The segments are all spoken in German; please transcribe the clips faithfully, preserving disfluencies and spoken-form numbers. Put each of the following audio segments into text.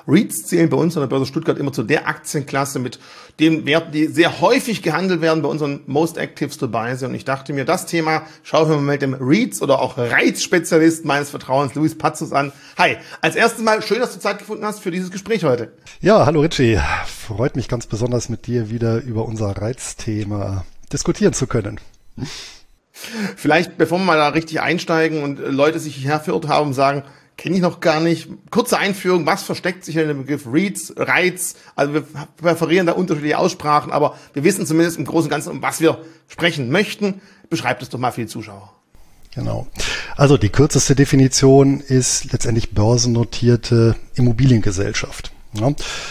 REITs zählen bei uns an der Börse Stuttgart immer zu der Aktienklasse mit den Werten, die sehr häufig gehandelt werden, bei unseren Most Actives dabei sind. Und ich dachte mir, das Thema schauen wir mal mit dem REITs oder auch REITs-Spezialisten meines Vertrauens, Luis Pazos, an. Hi, als erstes Mal schön, dass du Zeit gefunden hast für dieses Gespräch heute. Ja, hallo Richie. Freut mich ganz besonders, mit dir wieder über unser REITs-Thema diskutieren zu können. Vielleicht, bevor wir mal da richtig einsteigen und Leute sich hierher verirrt haben und sagen, kenne ich noch gar nicht. Kurze Einführung, was versteckt sich in dem Begriff REITs, REITs? Also wir präferieren da unterschiedliche Aussprachen, aber wir wissen zumindest im Großen und Ganzen, um was wir sprechen möchten. Beschreibt es doch mal für die Zuschauer. Genau. Also die kürzeste Definition ist letztendlich börsennotierte Immobiliengesellschaft. Ja.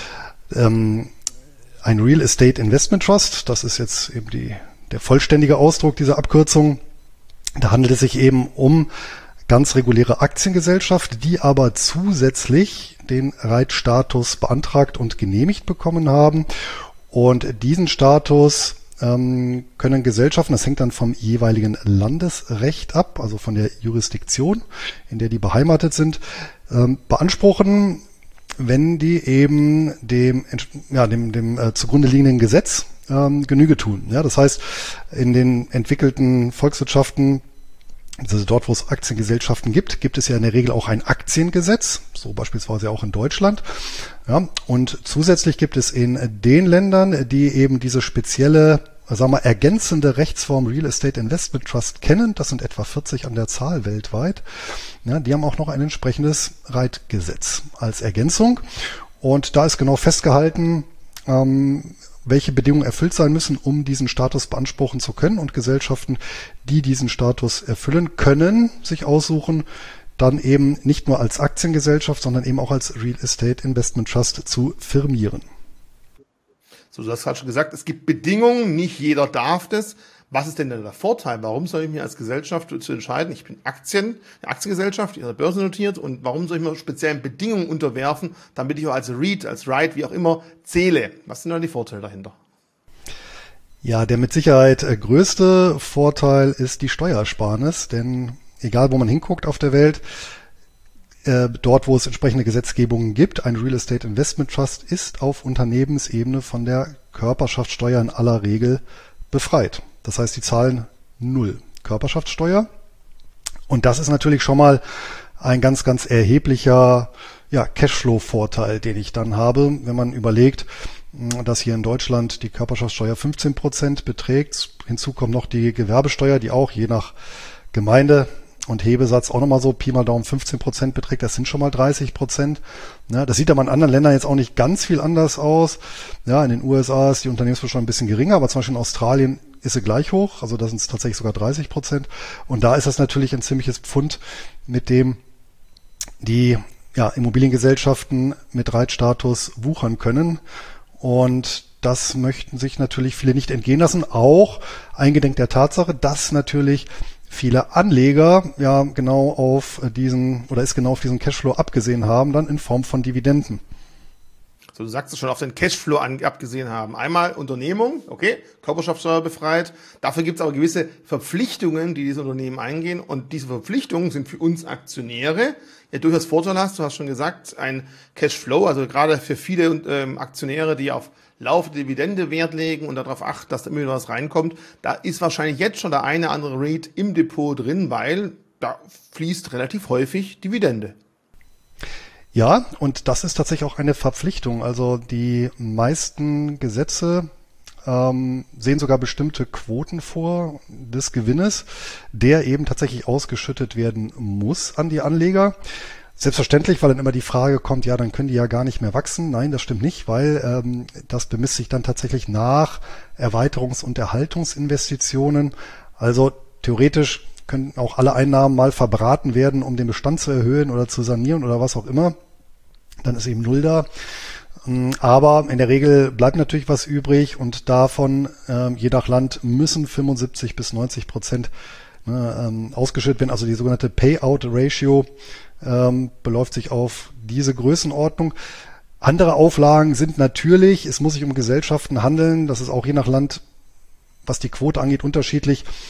Ähm, ein Real Estate Investment Trust, das ist jetzt eben die, der vollständige Ausdruck dieser Abkürzung. Da handelt es sich eben um ganz reguläre Aktiengesellschaft, die aber zusätzlich den REIT-Status beantragt und genehmigt bekommen haben. Und diesen Status ähm, können Gesellschaften, das hängt dann vom jeweiligen Landesrecht ab, also von der Jurisdiktion, in der die beheimatet sind, ähm, beanspruchen, wenn die eben dem, ja, dem, dem äh, zugrunde liegenden Gesetz ähm, Genüge tun. Ja, das heißt, in den entwickelten Volkswirtschaften, also dort, wo es Aktiengesellschaften gibt, gibt es ja in der Regel auch ein Aktiengesetz, so beispielsweise auch in Deutschland. Ja, und zusätzlich gibt es in den Ländern, die eben diese spezielle, sagen wir mal, ergänzende Rechtsform Real Estate Investment Trust kennen, das sind etwa vierzig an der Zahl weltweit, ja, die haben auch noch ein entsprechendes REIT-Gesetz als Ergänzung. Und da ist genau festgehalten, ähm, welche Bedingungen erfüllt sein müssen, um diesen Status beanspruchen zu können. Und Gesellschaften, die diesen Status erfüllen, können sich aussuchen, dann eben nicht nur als Aktiengesellschaft, sondern eben auch als Real Estate Investment Trust zu firmieren. So, du hast gerade schon gesagt, es gibt Bedingungen, nicht jeder darf das. Was ist denn der Vorteil? Warum soll ich mir als Gesellschaft zu entscheiden, ich bin Aktien, eine Aktiengesellschaft, die an der Börse notiert, und warum soll ich mir speziellen Bedingungen unterwerfen, damit ich auch als REIT, als REIT, wie auch immer, zähle? Was sind dann die Vorteile dahinter? Ja, der mit Sicherheit größte Vorteil ist die Steuersparnis, denn egal wo man hinguckt auf der Welt, äh, dort wo es entsprechende Gesetzgebungen gibt, ein Real Estate Investment Trust ist auf Unternehmensebene von der Körperschaftssteuer in aller Regel befreit. Das heißt, die zahlen null Körperschaftssteuer. Und das ist natürlich schon mal ein ganz, ganz erheblicher ja, Cashflow-Vorteil, den ich dann habe, wenn man überlegt, dass hier in Deutschland die Körperschaftssteuer fünfzehn Prozent beträgt. Hinzu kommt noch die Gewerbesteuer, die auch je nach Gemeinde und Hebesatz auch nochmal so Pi mal Daumen fünfzehn Prozent beträgt. Das sind schon mal dreißig Prozent. Ja, das sieht aber in anderen Ländern jetzt auch nicht ganz viel anders aus. Ja, in den U S A ist die Unternehmensbesteuer ein bisschen geringer, aber zum Beispiel in Australien ist sie gleich hoch. Also da sind es tatsächlich sogar dreißig Prozent. Und da ist das natürlich ein ziemliches Pfund, mit dem die ja, Immobiliengesellschaften mit REIT-Status wuchern können. Und das möchten sich natürlich viele nicht entgehen lassen. Auch eingedenk der Tatsache, dass natürlich viele Anleger ja genau auf diesen oder ist genau auf diesen Cashflow abgesehen haben, dann in Form von Dividenden. So, du sagst es schon, auf den Cashflow an, abgesehen haben. Einmal Unternehmung, okay, Körperschaftssteuer befreit. Dafür gibt es aber gewisse Verpflichtungen, die diese Unternehmen eingehen. Und diese Verpflichtungen sind für uns Aktionäre ja durchaus vorteilhaft. Du hast schon gesagt, ein Cashflow, also gerade für viele ähm, Aktionäre, die auf laufende Dividende Wert legen und darauf achten, dass da immer wieder was reinkommt, da ist wahrscheinlich jetzt schon der eine andere REIT im Depot drin, weil da fließt relativ häufig Dividende. Ja, und das ist tatsächlich auch eine Verpflichtung. Also die meisten Gesetze ähm, sehen sogar bestimmte Quoten vor des Gewinnes, der eben tatsächlich ausgeschüttet werden muss an die Anleger. Selbstverständlich, weil dann immer die Frage kommt, ja, dann können die ja gar nicht mehr wachsen. Nein, das stimmt nicht, weil ähm, das bemisst sich dann tatsächlich nach Erweiterungs- und Erhaltungsinvestitionen. Also theoretisch können auch alle Einnahmen mal verbraten werden, um den Bestand zu erhöhen oder zu sanieren oder was auch immer. Dann ist eben null da. Aber in der Regel bleibt natürlich was übrig und davon, äh, je nach Land, müssen fünfundsiebzig bis neunzig Prozent ne, ähm, ausgeschüttet werden. Also die sogenannte Payout-Ratio ähm, beläuft sich auf diese Größenordnung. Andere Auflagen sind natürlich, es muss sich um Gesellschaften handeln. Das ist auch je nach Land, was die Quote angeht, unterschiedlich.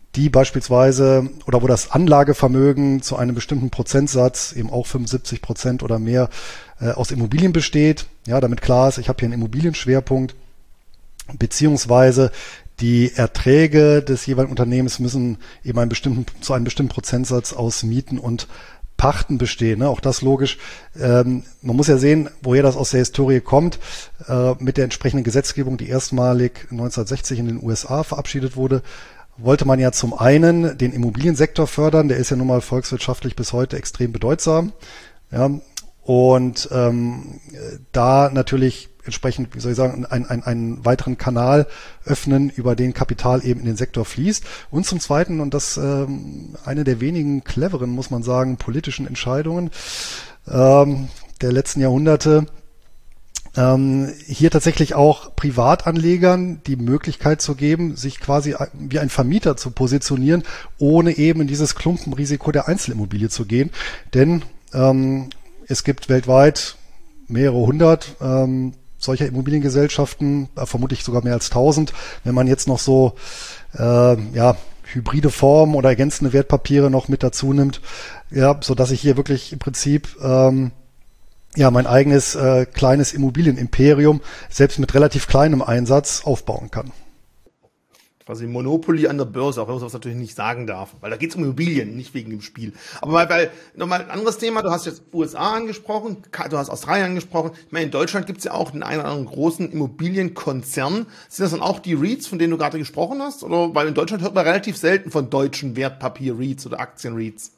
die beispielsweise oder wo das Anlagevermögen zu einem bestimmten Prozentsatz, eben auch fünfundsiebzig Prozent oder mehr, äh, aus Immobilien besteht. Ja, damit klar ist, ich habe hier einen Immobilienschwerpunkt, beziehungsweise die Erträge des jeweiligen Unternehmens müssen eben einen bestimmten, zu einem bestimmten Prozentsatz aus Mieten und Pachten bestehen. Ne? Auch das logisch. Ähm, man muss ja sehen, woher das aus der Historie kommt. Äh, mit der entsprechenden Gesetzgebung, die erstmalig neunzehnhundertsechzig in den U S A verabschiedet wurde, wollte man ja zum einen den Immobiliensektor fördern. Der ist ja nun mal volkswirtschaftlich bis heute extrem bedeutsam. Ja, und ähm, da natürlich entsprechend, wie soll ich sagen, einen, einen, einen weiteren Kanal öffnen, über den Kapital eben in den Sektor fließt. Und zum Zweiten, und das ähm, eine der wenigen cleveren, muss man sagen, politischen Entscheidungen ähm, der letzten Jahrhunderte, ähm, hier tatsächlich auch Privatanlegern die Möglichkeit zu geben, sich quasi wie ein Vermieter zu positionieren, ohne eben in dieses Klumpenrisiko der Einzelimmobilie zu gehen. Denn ähm, es gibt weltweit mehrere hundert ähm, solcher Immobiliengesellschaften, äh, vermutlich sogar mehr als tausend. Wenn man jetzt noch so äh, ja hybride Formen oder ergänzende Wertpapiere noch mit dazu nimmt, ja, so dass ich hier wirklich im Prinzip ähm, ja mein eigenes äh, kleines Immobilienimperium selbst mit relativ kleinem Einsatz aufbauen kann. Quasi Monopoly an der Börse, auch wenn man das natürlich nicht sagen darf, weil da geht es um Immobilien, nicht wegen dem Spiel. Aber mal, weil, nochmal ein anderes Thema, du hast jetzt U S A angesprochen, du hast Australien angesprochen. Ich meine, in Deutschland gibt es ja auch den einen oder anderen großen Immobilienkonzern. Sind das dann auch die REITs, von denen du gerade gesprochen hast? Oder, weil in Deutschland hört man relativ selten von deutschen Wertpapier-REITs oder Aktien-REITs.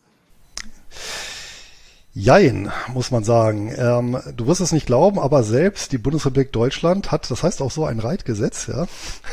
Jein, muss man sagen. Ähm, du wirst es nicht glauben, aber selbst die Bundesrepublik Deutschland hat, das heißt auch so, ein REIT-Gesetz, ja.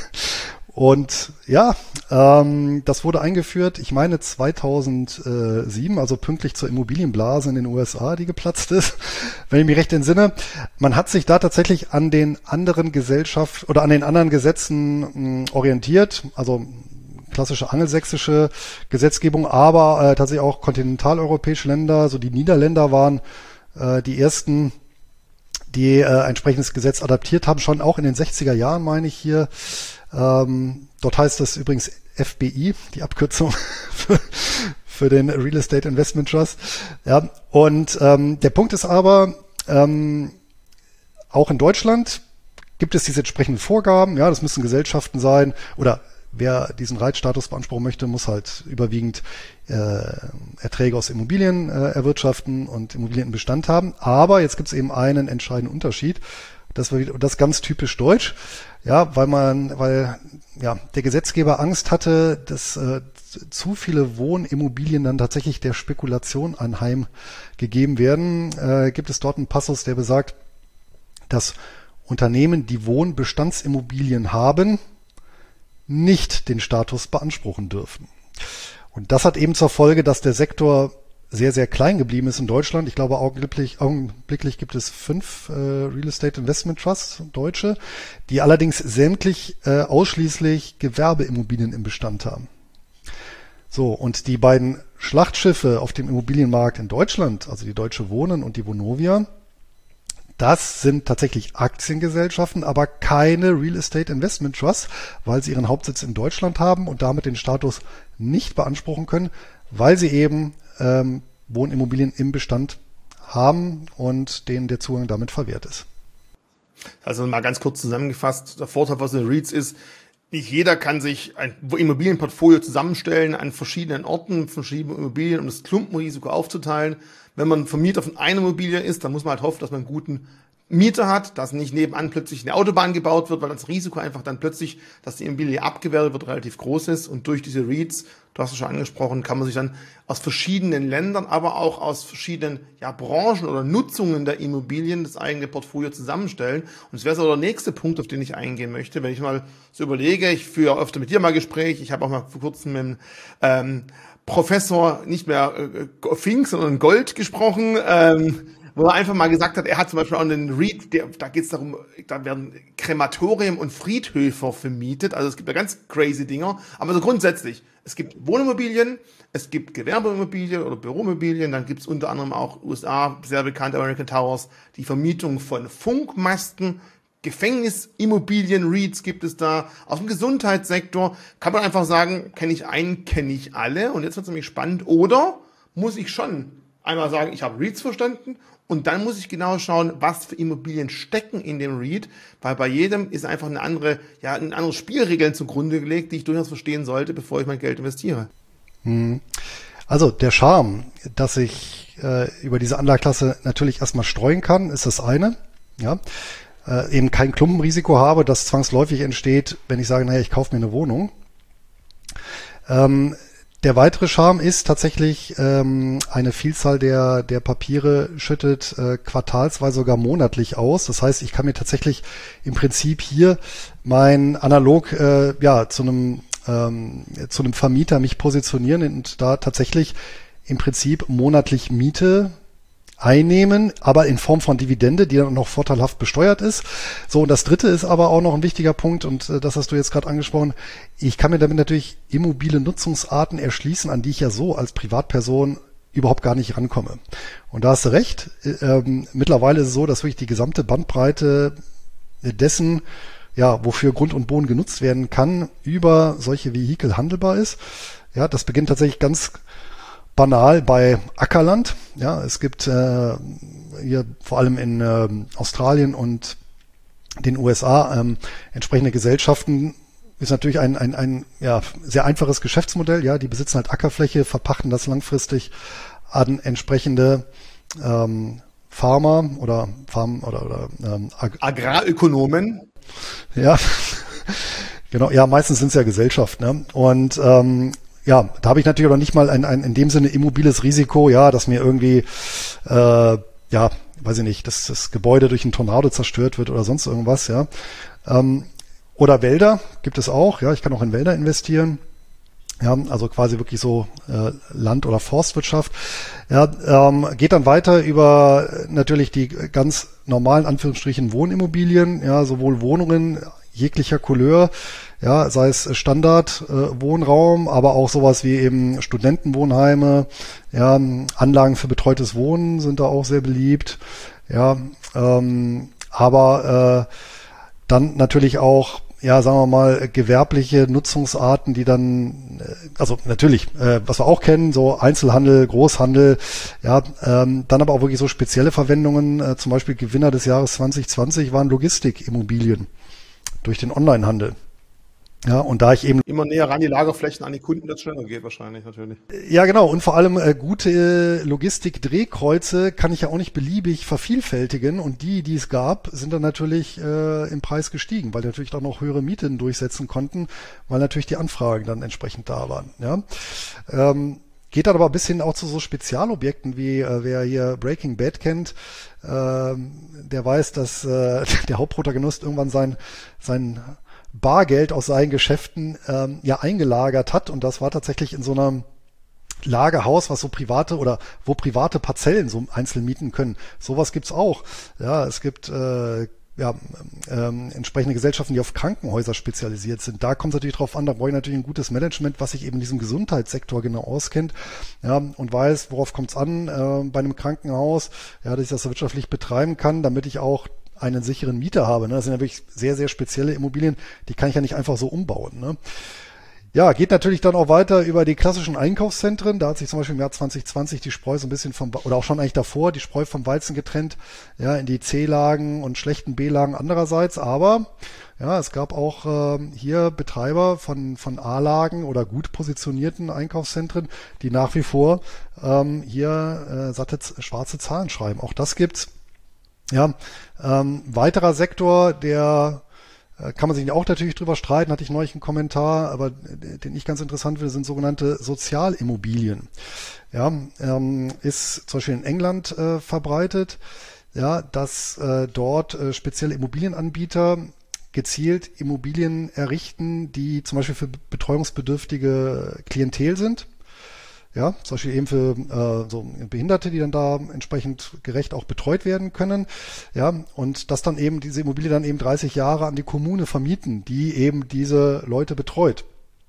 Und ja, ähm, das wurde eingeführt, ich meine zweitausendsieben, also pünktlich zur Immobilienblase in den U S A, die geplatzt ist, wenn ich mich recht entsinne. Man hat sich da tatsächlich an den anderen Gesellschaften oder an den anderen Gesetzen mh, orientiert, also klassische angelsächsische Gesetzgebung, aber äh, tatsächlich auch kontinentaleuropäische Länder, so die Niederländer waren äh, die ersten, die äh, ein entsprechendes Gesetz adaptiert haben, schon auch in den sechziger Jahren, meine ich hier. Ähm, dort heißt das übrigens F B I, die Abkürzung für, für den Real Estate Investment Trust. Ja, und ähm, der Punkt ist aber, ähm, auch in Deutschland gibt es diese entsprechenden Vorgaben. Ja, das müssen Gesellschaften sein oder wer diesen REIT-Status beanspruchen möchte, muss halt überwiegend äh, Erträge aus Immobilien äh, erwirtschaften und Immobilien im Bestand haben. Aber jetzt gibt es eben einen entscheidenden Unterschied. Das war wieder, das ganz typisch deutsch. Ja, weil man, weil ja der Gesetzgeber Angst hatte, dass äh, zu viele Wohnimmobilien dann tatsächlich der Spekulation anheimgegeben werden, äh, gibt es dort einen Passus, der besagt, dass Unternehmen, die Wohnbestandsimmobilien haben, nicht den Status beanspruchen dürfen. Und das hat eben zur Folge, dass der Sektor sehr, sehr klein geblieben ist in Deutschland. Ich glaube, augenblicklich, augenblicklich gibt es fünf äh, Real Estate Investment Trusts, deutsche, die allerdings sämtlich äh, ausschließlich Gewerbeimmobilien im Bestand haben. So, und die beiden Schlachtschiffe auf dem Immobilienmarkt in Deutschland, also die Deutsche Wohnen und die Vonovia, das sind tatsächlich Aktiengesellschaften, aber keine Real Estate Investment Trusts, weil sie ihren Hauptsitz in Deutschland haben und damit den Status nicht beanspruchen können, weil sie eben ähm, Wohnimmobilien im Bestand haben und denen der Zugang damit verwehrt ist. Also mal ganz kurz zusammengefasst, der Vorteil von den REITs ist, nicht jeder kann sich ein Immobilienportfolio zusammenstellen an verschiedenen Orten, verschiedene Immobilien, um das Klumpenrisiko aufzuteilen. Wenn man Vermieter von einer Immobilie ist, dann muss man halt hoffen, dass man einen guten Mieter hat, dass nicht nebenan plötzlich eine Autobahn gebaut wird, weil das Risiko einfach dann plötzlich, dass die Immobilie abgewertet wird, relativ groß ist. Und durch diese REITs, du hast es schon angesprochen, kann man sich dann aus verschiedenen Ländern, aber auch aus verschiedenen ja, Branchen oder Nutzungen der Immobilien das eigene Portfolio zusammenstellen. Und das wäre so der nächste Punkt, auf den ich eingehen möchte. Wenn ich mal so überlege, ich führe öfter mit dir mal Gespräch, ich habe auch mal vor kurzem mit ähm, Professor, nicht mehr äh, Fink, sondern Gold gesprochen, ähm, wo er einfach mal gesagt hat, er hat zum Beispiel auch einen REIT, der, da geht es darum, da werden Krematorien und Friedhöfe vermietet, also es gibt ja ganz crazy Dinger, aber so grundsätzlich, es gibt Wohnimmobilien, es gibt Gewerbeimmobilien oder Büroimmobilien, dann gibt es unter anderem auch U S A, sehr bekannt American Towers, die Vermietung von Funkmasten, Gefängnisimmobilien-REITs gibt es da, aus dem Gesundheitssektor. Kann man einfach sagen, kenne ich einen, kenne ich alle. Und jetzt wird es nämlich spannend. Oder muss ich schon einmal sagen, ich habe REITs verstanden und dann muss ich genau schauen, was für Immobilien stecken in dem REIT, weil bei jedem ist einfach eine andere, ja, eine andere Spielregeln zugrunde gelegt, die ich durchaus verstehen sollte, bevor ich mein Geld investiere. Also der Charme, dass ich äh, über diese Anlageklasse natürlich erstmal streuen kann, ist das eine. Ja. Äh, eben kein Klumpenrisiko habe, das zwangsläufig entsteht, wenn ich sage, naja, ich kaufe mir eine Wohnung. Ähm, der weitere Charme ist tatsächlich, ähm, eine Vielzahl der, der Papiere schüttet äh, quartalsweise sogar monatlich aus. Das heißt, ich kann mir tatsächlich im Prinzip hier mein analog äh, ja zu einem ähm, zu einem Vermieter mich positionieren und da tatsächlich im Prinzip monatlich Miete einnehmen, aber in Form von Dividende, die dann noch vorteilhaft besteuert ist. So, und das dritte ist aber auch noch ein wichtiger Punkt, und äh, das hast du jetzt gerade angesprochen. Ich kann mir damit natürlich immobile Nutzungsarten erschließen, an die ich ja so als Privatperson überhaupt gar nicht rankomme. Und da hast du recht. Ähm, mittlerweile ist es so, dass wirklich die gesamte Bandbreite dessen, ja, wofür Grund und Boden genutzt werden kann, über solche Vehikel handelbar ist. Ja, das beginnt tatsächlich ganz banal bei Ackerland. Ja, es gibt äh, hier vor allem in äh, Australien und den U S A ähm, entsprechende Gesellschaften. Ist natürlich ein, ein, ein ja, sehr einfaches Geschäftsmodell. Ja, die besitzen halt Ackerfläche, verpachten das langfristig an entsprechende ähm, Farmer oder Farm oder, oder ähm, Ag- Agrarökonomen. Ja, genau. Ja, meistens sind es ja Gesellschaften. Ne? Und ähm, ja, da habe ich natürlich auch nicht mal ein, ein in dem Sinne immobiles Risiko, ja, dass mir irgendwie, äh, ja, weiß ich nicht, dass das Gebäude durch einen Tornado zerstört wird oder sonst irgendwas, ja. Ähm, oder Wälder gibt es auch, ja, ich kann auch in Wälder investieren. Ja, also quasi wirklich so äh, Land- oder Forstwirtschaft. Ja, ähm, geht dann weiter über natürlich die ganz normalen Anführungsstrichen Wohnimmobilien, ja, sowohl Wohnungen jeglicher Couleur, ja, sei es Standard äh, Wohnraum, aber auch sowas wie eben Studentenwohnheime, ja, Anlagen für betreutes Wohnen sind da auch sehr beliebt, ja, ähm, aber äh, dann natürlich auch, ja, sagen wir mal, gewerbliche Nutzungsarten, die dann, also natürlich, äh, was wir auch kennen, so Einzelhandel, Großhandel, ja, ähm, dann aber auch wirklich so spezielle Verwendungen, äh, zum Beispiel Gewinner des Jahres zwanzig zwanzig waren Logistikimmobilien durch den Onlinehandel. Ja, und da ich eben immer näher ran die Lagerflächen an die Kunden, das schneller geht wahrscheinlich natürlich. Ja, genau. Und vor allem äh, gute Logistik-Drehkreuze kann ich ja auch nicht beliebig vervielfältigen. Und die, die es gab, sind dann natürlich äh, im Preis gestiegen, weil die natürlich auch noch höhere Mieten durchsetzen konnten, weil natürlich die Anfragen dann entsprechend da waren. Ja. Ähm, geht dann aber bis hin auch zu so Spezialobjekten, wie äh, wer hier Breaking Bad kennt, ähm, der weiß, dass äh, der Hauptprotagonist irgendwann sein sein Bargeld aus seinen Geschäften ähm, ja eingelagert hat, und das war tatsächlich in so einem Lagerhaus, was so private oder wo private Parzellen so einzeln mieten können. Sowas gibt's auch. Ja, es gibt äh, ja ähm, entsprechende Gesellschaften, die auf Krankenhäuser spezialisiert sind. Da kommt es natürlich drauf an, da brauche ich natürlich ein gutes Management, was sich eben in diesem Gesundheitssektor genau auskennt, ja, und weiß, worauf kommt es an äh, bei einem Krankenhaus, ja, dass ich das wirtschaftlich betreiben kann, damit ich auch einen sicheren Mieter habe. Ne? Das sind ja wirklich sehr, sehr spezielle Immobilien, die kann ich ja nicht einfach so umbauen. Ne? Ja, geht natürlich dann auch weiter über die klassischen Einkaufszentren. Da hat sich zum Beispiel im Jahr zwanzig zwanzig die Spreu so ein bisschen vom, oder auch schon eigentlich davor, die Spreu vom Weizen getrennt, ja, in die C-Lagen und schlechten B-Lagen andererseits. Aber ja, es gab auch äh, hier Betreiber von, von A-Lagen oder gut positionierten Einkaufszentren, die nach wie vor ähm, hier äh, satte schwarze Zahlen schreiben. Auch das gibt's. Ja, ähm, weiterer Sektor, der äh, kann man sich auch natürlich drüber streiten, hatte ich neulich einen Kommentar, aber äh, den ich ganz interessant finde, sind sogenannte Sozialimmobilien. Ja, ähm, ist zum Beispiel in England äh, verbreitet, ja, dass äh, dort äh, spezielle Immobilienanbieter gezielt Immobilien errichten, die zum Beispiel für betreuungsbedürftige Klientel sind. Ja, zum Beispiel eben für äh, so Behinderte, die dann da entsprechend gerecht auch betreut werden können. Ja, und dass dann eben diese Immobilie dann eben dreißig Jahre an die Kommune vermieten, die eben diese Leute betreut.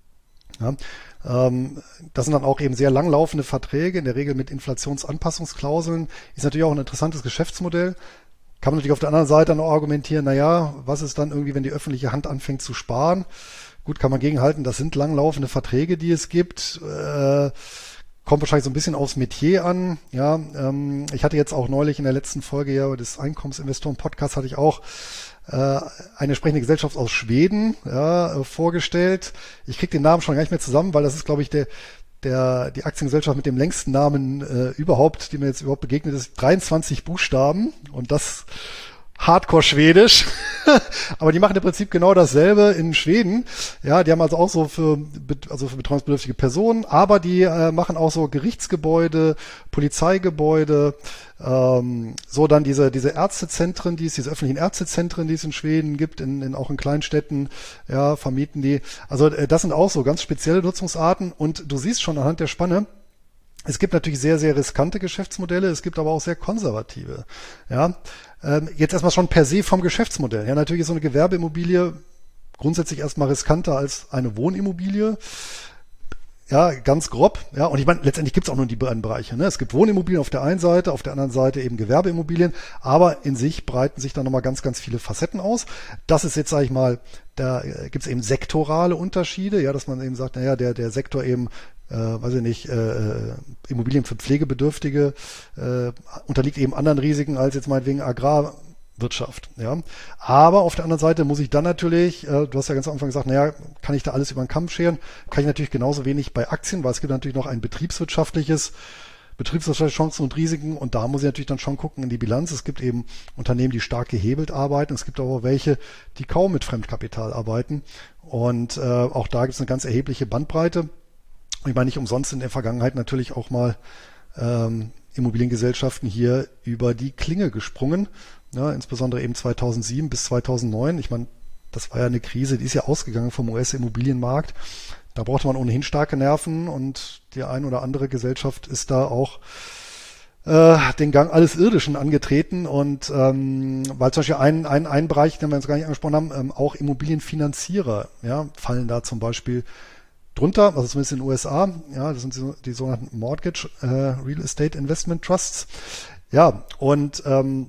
Ja, ähm, das sind dann auch eben sehr langlaufende Verträge, in der Regel mit Inflationsanpassungsklauseln. Ist natürlich auch ein interessantes Geschäftsmodell. Kann man natürlich auf der anderen Seite noch argumentieren, naja, was ist dann irgendwie, wenn die öffentliche Hand anfängt zu sparen? Gut, kann man gegenhalten, das sind langlaufende Verträge, die es gibt. Äh, kommt wahrscheinlich so ein bisschen aufs Metier an. Ja, ähm, ich hatte jetzt auch neulich in der letzten Folge ja des Einkommensinvestoren-Podcasts hatte ich auch äh, eine entsprechende Gesellschaft aus Schweden ja, äh, vorgestellt. Ich kriege den Namen schon gar nicht mehr zusammen, weil das ist, glaube ich, der der die Aktiengesellschaft mit dem längsten Namen äh, überhaupt, die mir jetzt überhaupt begegnet ist, dreiundzwanzig Buchstaben und das Hardcore-Schwedisch. Aber die machen im Prinzip genau dasselbe in Schweden. Ja, die haben also auch so für, also für betreuungsbedürftige Personen, aber die äh, machen auch so Gerichtsgebäude, Polizeigebäude, ähm, so dann diese, diese Ärztezentren, die es, diese öffentlichen Ärztezentren, die es in Schweden gibt, in, in, auch in Kleinstädten, ja, vermieten die. Also äh, das sind auch so ganz spezielle Nutzungsarten und du siehst schon anhand der Spanne, es gibt natürlich sehr, sehr riskante Geschäftsmodelle, es gibt aber auch sehr konservative. Ja, ähm, jetzt erstmal schon per se vom Geschäftsmodell. Ja, natürlich ist so eine Gewerbeimmobilie grundsätzlich erstmal riskanter als eine Wohnimmobilie. Ja, ganz grob. Ja, und ich meine, letztendlich gibt es auch nur die beiden Bereiche. Ne? Es gibt Wohnimmobilien auf der einen Seite, auf der anderen Seite eben Gewerbeimmobilien, aber in sich breiten sich da nochmal ganz, ganz viele Facetten aus. Das ist jetzt, sage ich mal, da gibt es eben sektorale Unterschiede, ja, dass man eben sagt, naja, der, der Sektor eben Äh, weiß ich nicht, äh, Immobilien für Pflegebedürftige äh, unterliegt eben anderen Risiken als jetzt meinetwegen Agrarwirtschaft. Ja, aber auf der anderen Seite muss ich dann natürlich, äh, du hast ja ganz am Anfang gesagt, naja, kann ich da alles über den Kamm scheren? Kann ich natürlich genauso wenig bei Aktien, weil es gibt natürlich noch ein betriebswirtschaftliches, betriebswirtschaftliche Chancen und Risiken und da muss ich natürlich dann schon gucken in die Bilanz. Es gibt eben Unternehmen, die stark gehebelt arbeiten, es gibt aber welche, die kaum mit Fremdkapital arbeiten und äh, auch da gibt es eine ganz erhebliche Bandbreite. Ich meine, nicht umsonst in der Vergangenheit natürlich auch mal ähm, Immobiliengesellschaften hier über die Klinge gesprungen, ja, insbesondere eben zweitausendsieben bis zweitausendneun. Ich meine, das war ja eine Krise, die ist ja ausgegangen vom U S-Immobilienmarkt. Da brauchte man ohnehin starke Nerven und die ein oder andere Gesellschaft ist da auch äh, den Gang alles Irdischen angetreten und ähm, weil zum Beispiel ein, ein, ein Bereich, den wir jetzt gar nicht angesprochen haben, ähm, auch Immobilienfinanzierer, ja, fallen da zum Beispiel drunter, also zumindest in den U S A, ja, das sind die, die sogenannten Mortgage äh, Real Estate Investment Trusts. Ja, und ähm,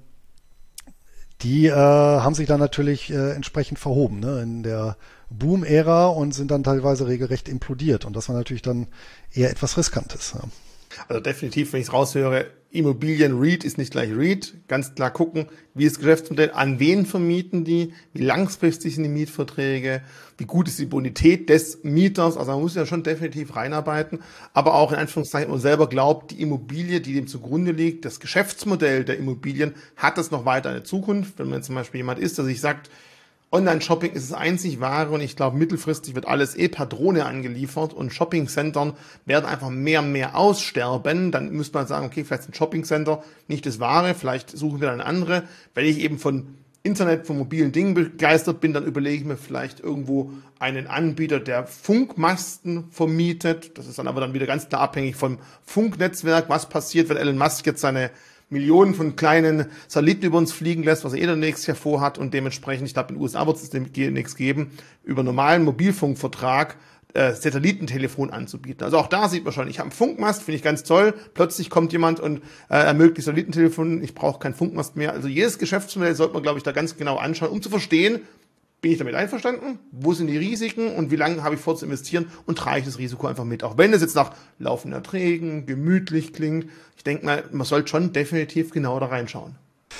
die äh, haben sich dann natürlich äh, entsprechend verhoben, ne, in der Boom-Ära und sind dann teilweise regelrecht implodiert. Und das war natürlich dann eher etwas Riskantes. Ja. Also definitiv, wenn ich es raushöre, Immobilien-REIT ist nicht gleich REIT. Ganz klar gucken, wie ist das Geschäftsmodell, an wen vermieten die, wie langfristig sind die Mietverträge, wie gut ist die Bonität des Mieters. Also man muss ja schon definitiv reinarbeiten, aber auch in Anführungszeichen, man selber glaubt, die Immobilie, die dem zugrunde liegt, das Geschäftsmodell der Immobilien, hat das noch weiter eine Zukunft. Wenn man zum Beispiel jemand ist, der sich sagt, Online-Shopping ist das einzig wahre und ich glaube, mittelfristig wird alles eh per Drohne angeliefert und Shopping-Centern werden einfach mehr und mehr aussterben. Dann müsste man sagen, okay, vielleicht sind Shopping-Center nicht das Wahre, vielleicht suchen wir dann andere. Wenn ich eben von Internet, von mobilen Dingen begeistert bin, dann überlege ich mir vielleicht irgendwo einen Anbieter, der Funkmasten vermietet. Das ist dann aber dann wieder ganz klar abhängig vom Funknetzwerk. Was passiert, wenn Elon Musk jetzt seine Millionen von kleinen Satelliten über uns fliegen lässt, was er eh dann nächstes Jahr vorhat und dementsprechend, ich glaube, in den U S A wird es demnächst geben, über normalen Mobilfunkvertrag äh, Satellitentelefon anzubieten. Also auch da sieht man schon, ich habe einen Funkmast, finde ich ganz toll, plötzlich kommt jemand und äh, ermöglicht Satellitentelefon, ich brauche keinen Funkmast mehr. Also jedes Geschäftsmodell sollte man, glaube ich, da ganz genau anschauen, um zu verstehen, bin ich damit einverstanden? Wo sind die Risiken und wie lange habe ich vor zu investieren und trage ich das Risiko einfach mit? Auch wenn es jetzt nach laufenden Erträgen, gemütlich klingt. Ich denke mal, man sollte schon definitiv genau da reinschauen.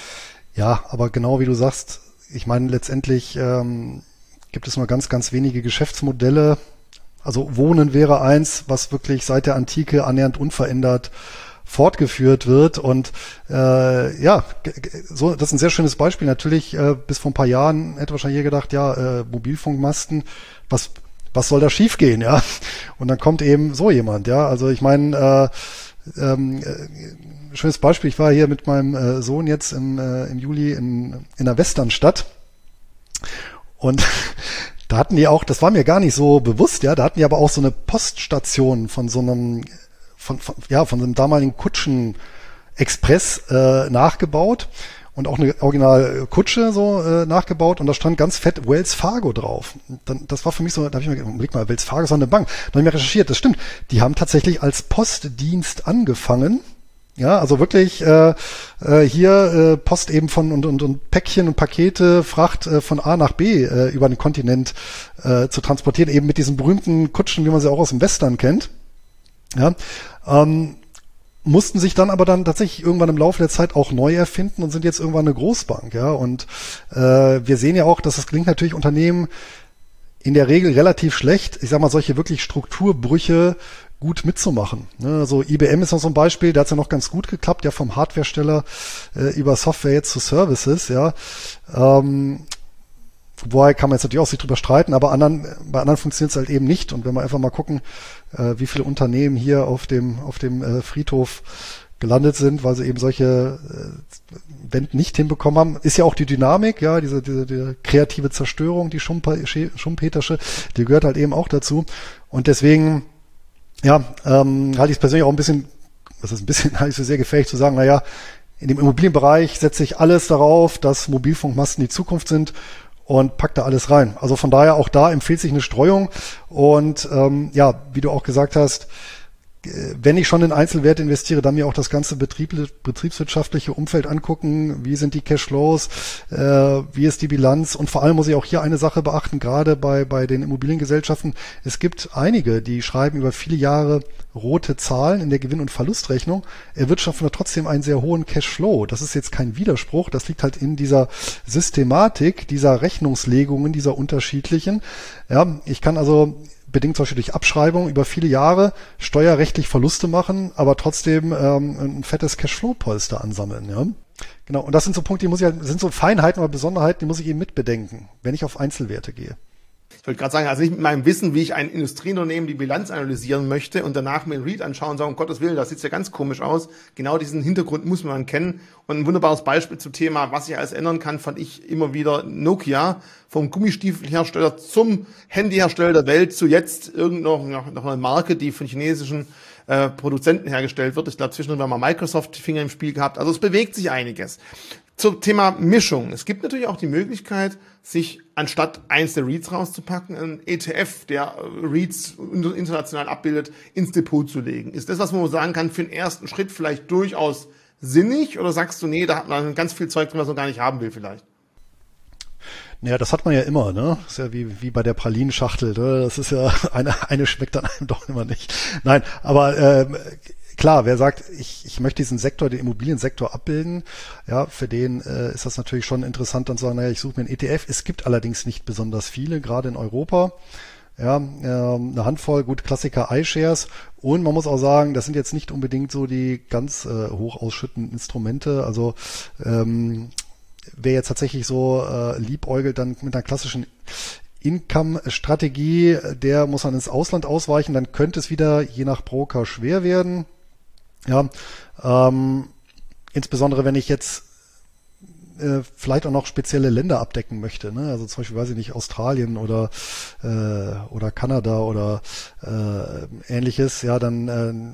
Ja, aber genau wie du sagst, ich meine, letztendlich ähm, gibt es nur ganz, ganz wenige Geschäftsmodelle. Also Wohnen wäre eins, was wirklich seit der Antike annähernd unverändert fortgeführt wird und äh, ja, so das ist ein sehr schönes Beispiel. Natürlich äh, bis vor ein paar Jahren hätte wahrscheinlich jeder gedacht, ja, äh, Mobilfunkmasten, was was soll da schiefgehen, ja? Und dann kommt eben so jemand, ja. Also ich meine, äh, ähm, äh, schönes Beispiel. Ich war hier mit meinem äh, Sohn jetzt im, äh, im Juli in in der Westernstadt und da hatten die auch, das war mir gar nicht so bewusst, ja, da hatten die aber auch so eine Poststation von so einem Von, von, ja, von einem damaligen Kutschen-Express äh, nachgebaut und auch eine original Kutsche so äh, nachgebaut und da stand ganz fett Wells Fargo drauf. Und dann, das war für mich so, da habe ich mir gedacht, blick mal, Wells Fargo ist doch eine Bank. Dann habe ich mir recherchiert, das stimmt. Die haben tatsächlich als Postdienst angefangen, Ja, also wirklich äh, äh, hier äh, Post eben von und, und, und Päckchen und Pakete, Fracht äh, von A nach B äh, über den Kontinent äh, zu transportieren, eben mit diesen berühmten Kutschen, wie man sie auch aus dem Western kennt. Ja, ähm, mussten sich dann aber dann tatsächlich irgendwann im Laufe der Zeit auch neu erfinden und sind jetzt irgendwann eine Großbank. Ja, und äh, wir sehen ja auch, dass es gelingt natürlich Unternehmen in der Regel relativ schlecht, ich sag mal, solche wirklich Strukturbrüche gut mitzumachen. Ne, also I B M ist noch so ein Beispiel, da hat es ja noch ganz gut geklappt, ja vom Hardwaresteller äh, über Software jetzt zu Services, ja. Ähm, Wobei kann man jetzt natürlich auch sich drüber streiten, aber anderen, bei anderen funktioniert es halt eben nicht. Und wenn wir einfach mal gucken, äh, wie viele Unternehmen hier auf dem auf dem äh, Friedhof gelandet sind, weil sie eben solche äh, Wenden nicht hinbekommen haben, ist ja auch die Dynamik, ja, diese diese, diese kreative Zerstörung, die Schumpe, Schumpetersche, die gehört halt eben auch dazu. Und deswegen, ja, ähm, halte ich es persönlich auch ein bisschen, das ist ein bisschen, halte ich es für sehr gefährlich zu sagen, naja, in dem Immobilienbereich setze ich alles darauf, dass Mobilfunkmasten die Zukunft sind und pack da alles rein. Also von daher auch da empfiehlt sich eine Streuung. Und ähm, ja, wie du auch gesagt hast, wenn ich schon in Einzelwerte investiere, dann mir auch das ganze Betrieb, betriebswirtschaftliche Umfeld angucken. Wie sind die Cashflows? Äh, wie ist die Bilanz? Und vor allem muss ich auch hier eine Sache beachten, gerade bei, bei den Immobiliengesellschaften. Es gibt einige, die schreiben über viele Jahre rote Zahlen in der Gewinn- und Verlustrechnung, erwirtschaften aber trotzdem einen sehr hohen Cashflow. Das ist jetzt kein Widerspruch. Das liegt halt in dieser Systematik, dieser Rechnungslegungen, dieser unterschiedlichen. Ja, ich kann also bedingt zum Beispiel durch Abschreibung über viele Jahre steuerrechtlich Verluste machen, aber trotzdem ähm, ein fettes Cashflow-Polster ansammeln. Ja? Genau. Und das sind so Punkte, die muss ich halt, sind so Feinheiten oder Besonderheiten, die muss ich eben mitbedenken, wenn ich auf Einzelwerte gehe. Ich wollte gerade sagen, also nicht mit meinem Wissen, wie ich ein Industrieunternehmen die Bilanz analysieren möchte und danach mir einen Read anschauen und sagen, um Gottes Willen, das sieht ja ganz komisch aus. Genau diesen Hintergrund muss man kennen. Und ein wunderbares Beispiel zum Thema, was sich alles ändern kann, fand ich immer wieder Nokia, vom Gummistiefelhersteller zum Handyhersteller der Welt zu jetzt irgendeiner noch eine Marke, die von chinesischen äh, Produzenten hergestellt wird. Ich glaube, zwischendurch haben wir mal Microsoft Finger im Spiel gehabt. Also es bewegt sich einiges. Zum Thema Mischung. Es gibt natürlich auch die Möglichkeit, sich anstatt eins der REITs rauszupacken, einen E T F, der REITs international abbildet, ins Depot zu legen. Ist das, was man sagen kann, für den ersten Schritt vielleicht durchaus sinnig? Oder sagst du, nee, da hat man ganz viel Zeug drin, was man gar nicht haben will vielleicht? Naja, das hat man ja immer, ne? Das ist ja wie, wie bei der Pralinenschachtel, ne? Das ist ja, eine, eine schmeckt dann einem doch immer nicht. Nein, aber ähm, klar, wer sagt, ich, ich möchte diesen Sektor, den Immobiliensektor abbilden, ja, für den äh, ist das natürlich schon interessant, dann zu sagen, naja, ich suche mir einen E T F. Es gibt allerdings nicht besonders viele, gerade in Europa. Ja, ähm, eine Handvoll, gut, Klassiker iShares. Und man muss auch sagen, das sind jetzt nicht unbedingt so die ganz äh, hoch ausschüttenden Instrumente. Also ähm, wer jetzt tatsächlich so äh, liebäugelt dann mit einer klassischen Income-Strategie, der muss dann ins Ausland ausweichen, dann könnte es wieder je nach Broker schwer werden. Ja, ähm, insbesondere wenn ich jetzt äh, vielleicht auch noch spezielle Länder abdecken möchte, ne? Also zum Beispiel, weiß ich nicht, Australien oder äh, oder Kanada oder äh, ähnliches, ja, dann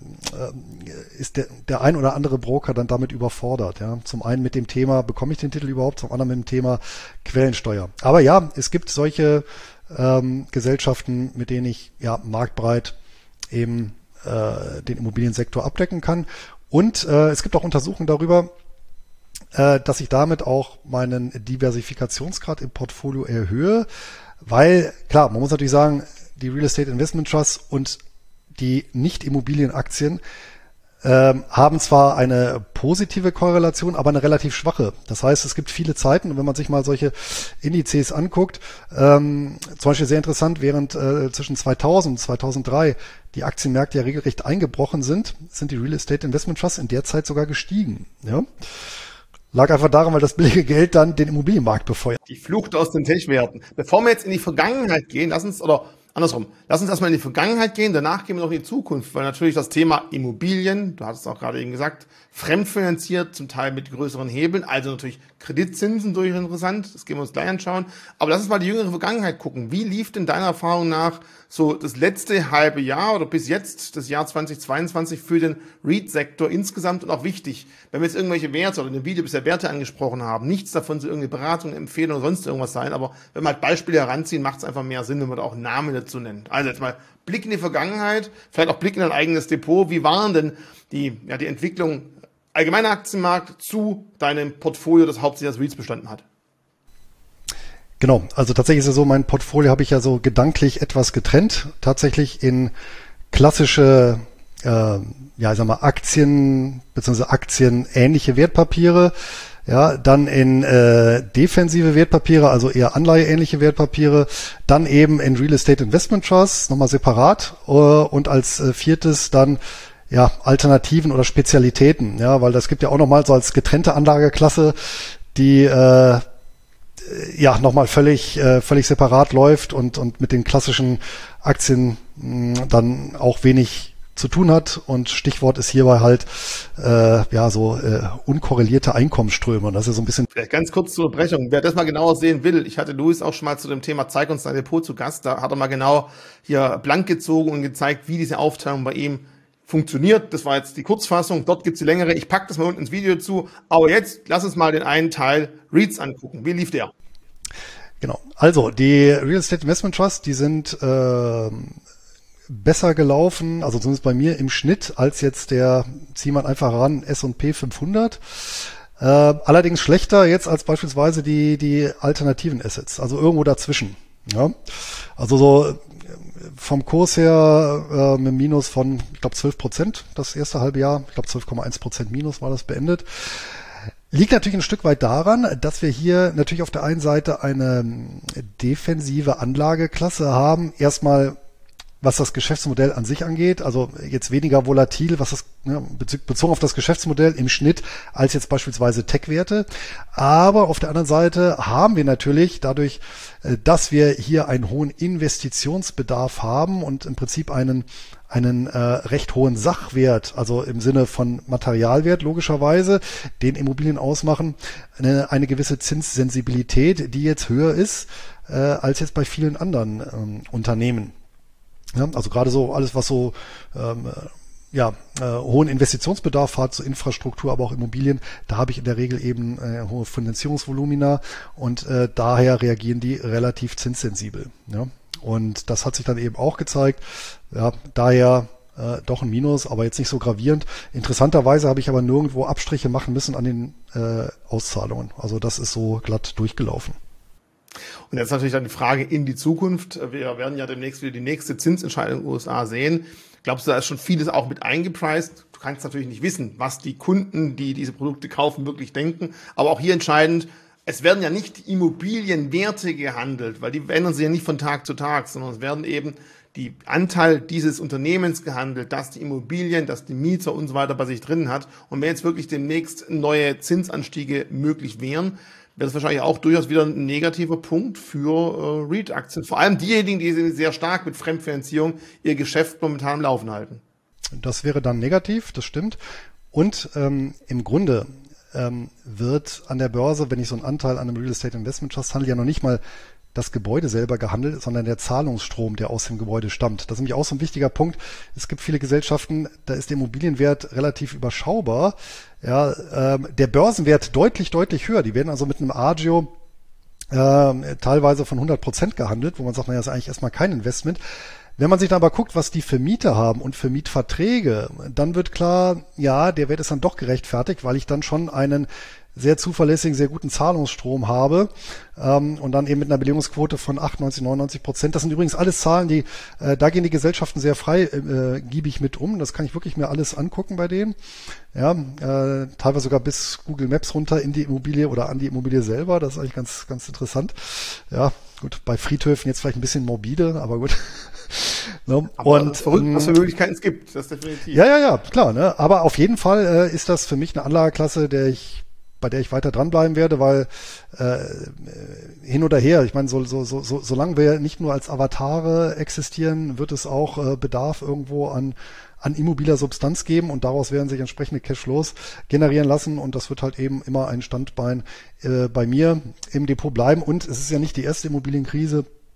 äh, ist der, der ein oder andere Broker dann damit überfordert. Ja, zum einen mit dem Thema, bekomme ich den Titel überhaupt, zum anderen mit dem Thema Quellensteuer. Aber ja, es gibt solche ähm, Gesellschaften, mit denen ich ja marktbreit eben äh, den Immobiliensektor abdecken kann. Und äh, es gibt auch Untersuchungen darüber, äh, dass ich damit auch meinen Diversifikationsgrad im Portfolio erhöhe, weil, klar, man muss natürlich sagen, die Real Estate Investment Trusts und die Nicht-Immobilienaktien ähm, haben zwar eine positive Korrelation, aber eine relativ schwache. Das heißt, es gibt viele Zeiten, und wenn man sich mal solche Indizes anguckt, ähm, zum Beispiel sehr interessant, während äh, zwischen zweitausend und zweitausenddrei die Aktienmärkte ja regelrecht eingebrochen sind, sind die Real Estate Investment Trusts in der Zeit sogar gestiegen. Ja? Lag einfach daran, weil das billige Geld dann den Immobilienmarkt befeuert. Die Flucht aus den Tech-Werten. Bevor wir jetzt in die Vergangenheit gehen, lass uns, oder andersrum, lass uns erstmal in die Vergangenheit gehen, danach gehen wir noch in die Zukunft, weil natürlich das Thema Immobilien, du hattest es auch gerade eben gesagt, fremdfinanziert, zum Teil mit größeren Hebeln, also natürlich Kreditzinsen durchaus interessant, das gehen wir uns gleich anschauen. Aber lass uns mal die jüngere Vergangenheit gucken. Wie lief denn deiner Erfahrung nach so das letzte halbe Jahr oder bis jetzt, das Jahr zweitausendzweiundzwanzig, für den REIT-Sektor insgesamt und auch wichtig, wenn wir jetzt irgendwelche Werte oder in dem Video bisher Werte angesprochen haben, nichts davon soll irgendeine Beratung, Empfehlung oder sonst irgendwas sein, aber wenn wir halt Beispiele heranziehen, macht es einfach mehr Sinn, wenn man da auch Namen dazu nennt. Also jetzt mal Blick in die Vergangenheit, vielleicht auch Blick in ein eigenes Depot. Wie waren denn die, ja, die Entwicklung allgemeiner Aktienmarkt zu deinem Portfolio, das hauptsächlich aus REITs bestanden hat. Genau, also tatsächlich ist es so, mein Portfolio habe ich ja so gedanklich etwas getrennt, tatsächlich in klassische, äh, ja, ich sag mal, Aktien bzw. aktienähnliche Wertpapiere, ja, dann in äh, defensive Wertpapiere, also eher anleiheähnliche Wertpapiere, dann eben in Real Estate Investment Trusts, nochmal separat, äh, und als äh, viertes dann ja Alternativen oder Spezialitäten, ja, weil das gibt ja auch nochmal so als getrennte Anlageklasse, die äh, ja nochmal völlig äh, völlig separat läuft und und mit den klassischen Aktien mh, dann auch wenig zu tun hat, und Stichwort ist hierbei halt äh, ja so äh, unkorrelierte Einkommensströme, und das ist so ein bisschen. Vielleicht ganz kurz zur Unterbrechung, wer das mal genauer sehen will, ich hatte Louis auch schon mal zu dem Thema Zeig uns dein Depot zu Gast, da hat er mal genau hier blank gezogen und gezeigt, wie diese Aufteilung bei ihm funktioniert. Das war jetzt die Kurzfassung, dort gibt's die längere, ich packe das mal unten ins Video zu, aber jetzt lass uns mal den einen Teil REITs angucken. Wie lief der? Genau, also die Real Estate Investment Trusts, die sind äh, besser gelaufen, also zumindest bei mir im Schnitt, als jetzt der, zieh mal einfach ran, S und P fünfhundert. Äh, allerdings schlechter jetzt als beispielsweise die die alternativen Assets, also irgendwo dazwischen. Ja? Also so vom Kurs her äh, mit Minus von, ich glaube, zwölf Prozent das erste halbe Jahr. Ich glaube, zwölf Komma eins Prozent Minus war das beendet. Liegt natürlich ein Stück weit daran, dass wir hier natürlich auf der einen Seite eine defensive Anlageklasse haben. Erstmal, was das Geschäftsmodell an sich angeht, also jetzt weniger volatil, was das, ne, bezogen auf das Geschäftsmodell im Schnitt, als jetzt beispielsweise Tech-Werte. Aber auf der anderen Seite haben wir natürlich dadurch, dass wir hier einen hohen Investitionsbedarf haben und im Prinzip einen einen äh, recht hohen Sachwert, also im Sinne von Materialwert logischerweise, den Immobilien ausmachen, eine, eine gewisse Zinssensibilität, die jetzt höher ist äh, als jetzt bei vielen anderen ähm, Unternehmen. Ja, also gerade so alles, was so ähm, ja, äh, hohen Investitionsbedarf hat, so Infrastruktur, aber auch Immobilien, da habe ich in der Regel eben äh, hohe Finanzierungsvolumina, und äh, daher reagieren die relativ zinssensibel. Ja? Und das hat sich dann eben auch gezeigt. Ja, daher äh, doch ein Minus, aber jetzt nicht so gravierend. Interessanterweise habe ich aber nirgendwo Abstriche machen müssen an den äh, Auszahlungen. Also das ist so glatt durchgelaufen. Und jetzt natürlich dann die Frage in die Zukunft. Wir werden ja demnächst wieder die nächste Zinsentscheidung in den U S A sehen. Glaubst du, da ist schon vieles auch mit eingepreist? Du kannst natürlich nicht wissen, was die Kunden, die diese Produkte kaufen, wirklich denken. Aber auch hier entscheidend, es werden ja nicht Immobilienwerte gehandelt, weil die ändern sich ja nicht von Tag zu Tag, sondern es werden eben die Anteil dieses Unternehmens gehandelt, dass die Immobilien, dass die Mieter und so weiter bei sich drin hat. Und wenn jetzt wirklich demnächst neue Zinsanstiege möglich wären, wäre das wahrscheinlich auch durchaus wieder ein negativer Punkt für äh, REIT-Aktien. Vor allem diejenigen, die sehr stark mit Fremdfinanzierung ihr Geschäft momentan am Laufen halten. Das wäre dann negativ, das stimmt. Und ähm, im Grunde ähm, wird an der Börse, wenn ich so einen Anteil an einem Real Estate Investment Trust handle, ja noch nicht mal das Gebäude selber gehandelt, sondern der Zahlungsstrom, der aus dem Gebäude stammt. Das ist nämlich auch so ein wichtiger Punkt. Es gibt viele Gesellschaften, da ist der Immobilienwert relativ überschaubar. Ja, ähm, der Börsenwert deutlich, deutlich höher. Die werden also mit einem Agio äh, teilweise von hundert Prozent gehandelt, wo man sagt, naja, das ist eigentlich erstmal kein Investment. Wenn man sich dann aber guckt, was die für Mieter haben und für Mietverträge, dann wird klar, ja, der Wert ist dann doch gerechtfertigt, weil ich dann schon einen sehr zuverlässigen, sehr guten Zahlungsstrom habe ähm, und dann eben mit einer Belegungsquote von achtundneunzig, neunundneunzig Prozent. Das sind übrigens alles Zahlen, die äh, da gehen die Gesellschaften sehr freigiebig äh, mit um. Das kann ich wirklich mir alles angucken bei denen. Ja, äh, teilweise sogar bis Google Maps runter in die Immobilie oder an die Immobilie selber. Das ist eigentlich ganz, ganz interessant. Ja, gut, bei Friedhöfen jetzt vielleicht ein bisschen morbide, aber gut. No. Aber und verrückt, was für Möglichkeiten es gibt, das definitiv. Ja, ja, ja, klar. Ne? Aber auf jeden Fall äh, ist das für mich eine Anlageklasse, der ich bei der ich weiter dranbleiben werde, weil äh, hin oder her, ich meine, so, so, so, so, solange wir nicht nur als Avatare existieren, wird es auch äh, Bedarf irgendwo an an immobiler Substanz geben, und daraus werden sich entsprechende Cashflows generieren lassen, und das wird halt eben immer ein Standbein äh, bei mir im Depot bleiben. Und es ist ja nicht die erste Immobilienkrise,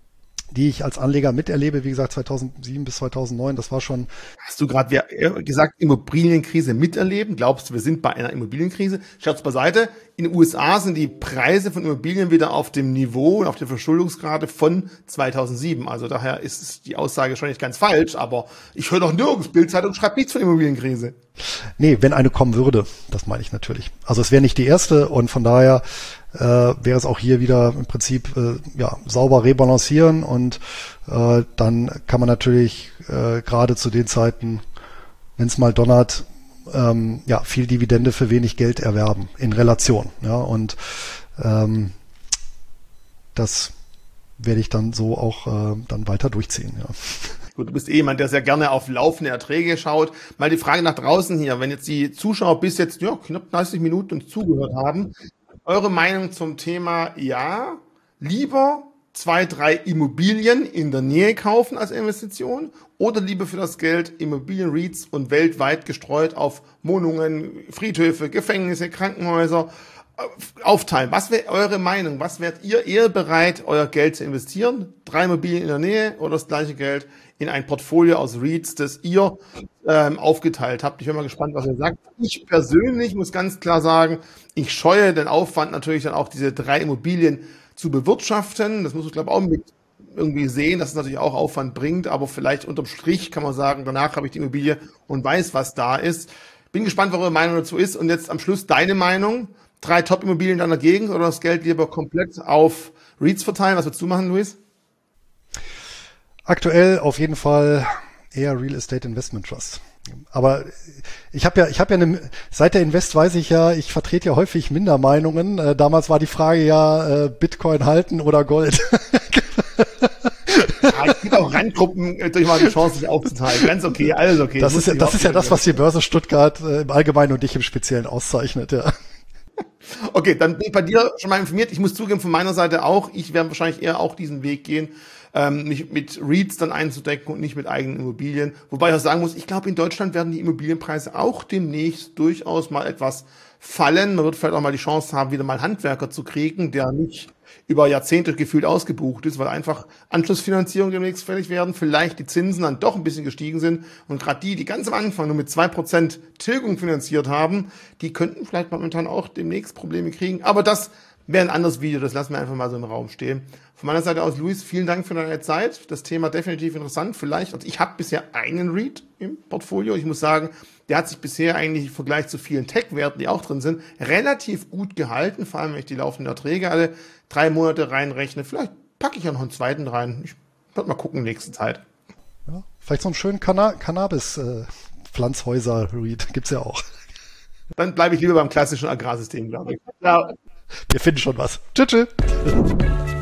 die ich als Anleger miterlebe, wie gesagt, zweitausendsieben bis zweitausendneun, das war schon... Hast du gerade gesagt, Immobilienkrise miterleben? Glaubst du, wir sind bei einer Immobilienkrise? Scherz beiseite. In den U S A sind die Preise von Immobilien wieder auf dem Niveau und auf der Verschuldungsgrade von zweitausendsieben. Also daher ist die Aussage schon nicht ganz falsch, aber ich höre doch nirgends. Bild-Zeitung schreibt nichts von Immobilienkrise. Nee, wenn eine kommen würde, das meine ich natürlich. Also es wäre nicht die erste und von daher äh, wäre es auch hier wieder im Prinzip äh, ja sauber rebalancieren und äh, dann kann man natürlich äh, gerade zu den Zeiten, wenn es mal donnert, ähm, ja viel Dividende für wenig Geld erwerben in Relation. Ja, und ähm, das werde ich dann so auch äh, dann weiter durchziehen. Ja. Gut, du bist eh jemand, der sehr gerne auf laufende Erträge schaut. Mal die Frage nach draußen hier, wenn jetzt die Zuschauer bis jetzt ja, knapp dreißig Minuten uns zugehört haben, eure Meinung zum Thema, ja, lieber zwei, drei Immobilien in der Nähe kaufen als Investition oder lieber für das Geld Immobilien-REITs und weltweit gestreut auf Wohnungen, Friedhöfe, Gefängnisse, Krankenhäuser aufteilen. Was wäre eure Meinung? Was wärt ihr eher bereit, euer Geld zu investieren? Drei Immobilien in der Nähe oder das gleiche Geld in ein Portfolio aus REITs, das ihr ähm, aufgeteilt habt? Ich bin mal gespannt, was ihr sagt. Ich persönlich muss ganz klar sagen, ich scheue den Aufwand natürlich dann auch diese drei Immobilien zu bewirtschaften. Das muss ich glaube auch mit irgendwie sehen, dass es natürlich auch Aufwand bringt, aber vielleicht unterm Strich kann man sagen, danach habe ich die Immobilie und weiß, was da ist. Bin gespannt, was eure Meinung dazu ist und jetzt am Schluss deine Meinung. Drei Top-Immobilien in deiner Gegend oder das Geld lieber komplett auf REITs verteilen? Was würdest du machen, Luis? Aktuell auf jeden Fall eher Real Estate Investment Trust. Aber ich habe ja, ich habe ja eine, seit der Invest weiß ich ja, ich vertrete ja häufig Mindermeinungen. Äh, damals war die Frage ja, äh, Bitcoin halten oder Gold. Ja, es gibt auch Randgruppen, durch mal die Chance, sich aufzuteilen. Ganz okay, alles okay. Das ist ja, das ist ja das, was die Börse Stuttgart äh, im Allgemeinen und dich im Speziellen auszeichnet, ja. Okay, dann bin ich bei dir schon mal informiert. Ich muss zugeben, von meiner Seite auch. Ich werde wahrscheinlich eher auch diesen Weg gehen, ähm, mich mit REITs dann einzudecken und nicht mit eigenen Immobilien. Wobei ich auch sagen muss, ich glaube, in Deutschland werden die Immobilienpreise auch demnächst durchaus mal etwas fallen. Man wird vielleicht auch mal die Chance haben, wieder mal einen Handwerker zu kriegen, der nicht über Jahrzehnte gefühlt ausgebucht ist, weil einfach Anschlussfinanzierung demnächst fällig werden, vielleicht die Zinsen dann doch ein bisschen gestiegen sind und gerade die, die ganz am Anfang nur mit zwei Prozent Tilgung finanziert haben, die könnten vielleicht momentan auch demnächst Probleme kriegen, aber das wäre ein anderes Video, das lassen wir einfach mal so im Raum stehen. Von meiner Seite aus, Luis, vielen Dank für deine Zeit, das Thema definitiv interessant, vielleicht, also ich habe bisher einen REIT im Portfolio, ich muss sagen, der hat sich bisher eigentlich im Vergleich zu vielen Tech-Werten, die auch drin sind, relativ gut gehalten, vor allem wenn ich die laufenden Erträge alle drei Monate reinrechne. Vielleicht packe ich ja noch einen zweiten rein. Ich werde mal gucken in nächster Zeit. Ja, vielleicht so einen schönen Canna- Cannabis-Pflanzhäuser-REIT gibt's ja auch. Dann bleibe ich lieber beim klassischen Agrarsystem, glaube ich. Ja. Wir finden schon was. Tschüss, tschüss.